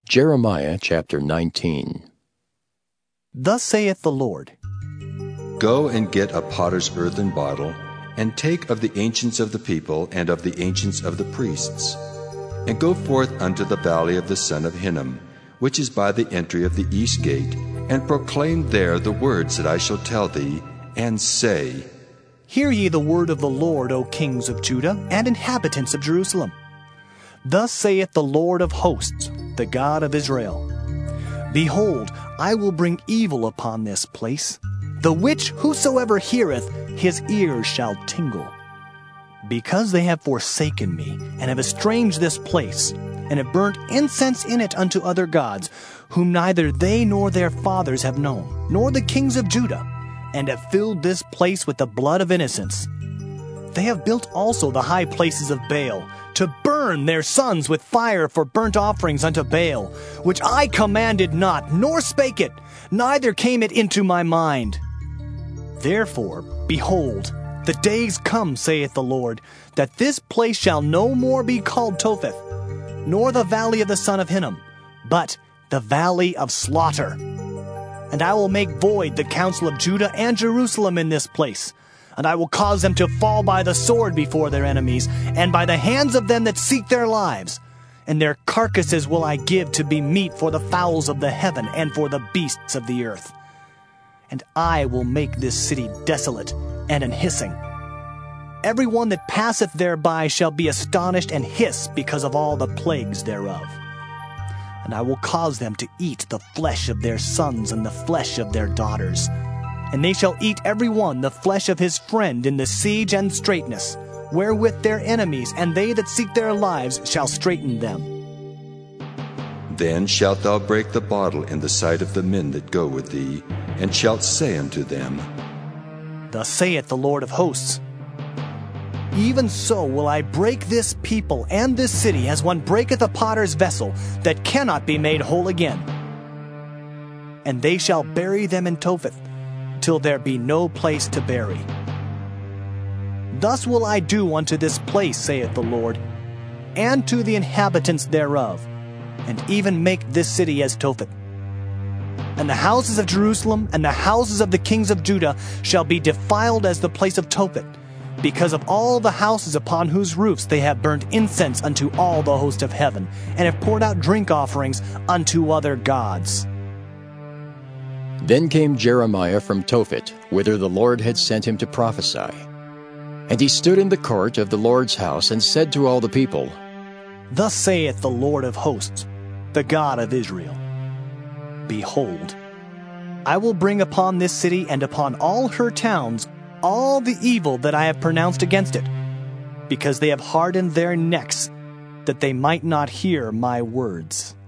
Jeremiah chapter 19. Thus saith the Lord, Go and get a potter's earthen bottle, and take of the ancients of the people and of the ancients of the priests, and go forth unto the valley of the son of Hinnom, which is by the entry of the east gate, and proclaim there the words that I shall tell thee, and say, Hear ye the word of the Lord, O kings of Judah, and inhabitants of Jerusalem. Thus saith the Lord of hosts, the God of Israel, Behold, I will bring evil upon this place, the which whosoever heareth, his ears shall tingle. Because they have forsaken me, and have estranged this place, and have burnt incense in it unto other gods, whom neither they nor their fathers have known, nor the kings of Judah, and have filled this place with the blood of innocents. They have built also the high places of Baal, to burn their sons with fire for burnt offerings unto Baal, which I commanded not, nor spake it, neither came it into my mind. Therefore, behold, the days come, saith the Lord, that this place shall no more be called Topheth, nor the valley of the son of Hinnom, but the valley of slaughter. And I will make void the counsel of Judah and Jerusalem in this place, and I will cause them to fall by the sword before their enemies, and by the hands of them that seek their lives. And their carcasses will I give to be meat for the fowls of the heaven and for the beasts of the earth. And I will make this city desolate and an hissing. Every one that passeth thereby shall be astonished and hiss because of all the plagues thereof. And I will cause them to eat the flesh of their sons and the flesh of their daughters. And they shall eat every one the flesh of his friend in the siege and straitness, wherewith their enemies and they that seek their lives shall straiten them. Then shalt thou break the bottle in the sight of the men that go with thee, and shalt say unto them, Thus saith the Lord of hosts, Even so will I break this people and this city as one breaketh a potter's vessel that cannot be made whole again. And they shall bury them in Topheth, till there be no place to bury. Thus will I do unto this place, saith the Lord, and to the inhabitants thereof, and even make this city as Topheth. And the houses of Jerusalem and the houses of the kings of Judah shall be defiled as the place of Topheth, because of all the houses upon whose roofs they have burnt incense unto all the host of heaven, and have poured out drink offerings unto other gods. Then came Jeremiah from Tophet, whither the Lord had sent him to prophesy. And he stood in the court of the Lord's house, and said to all the people, Thus saith the Lord of hosts, the God of Israel, Behold, I will bring upon this city and upon all her towns all the evil that I have pronounced against it, because they have hardened their necks, that they might not hear my words.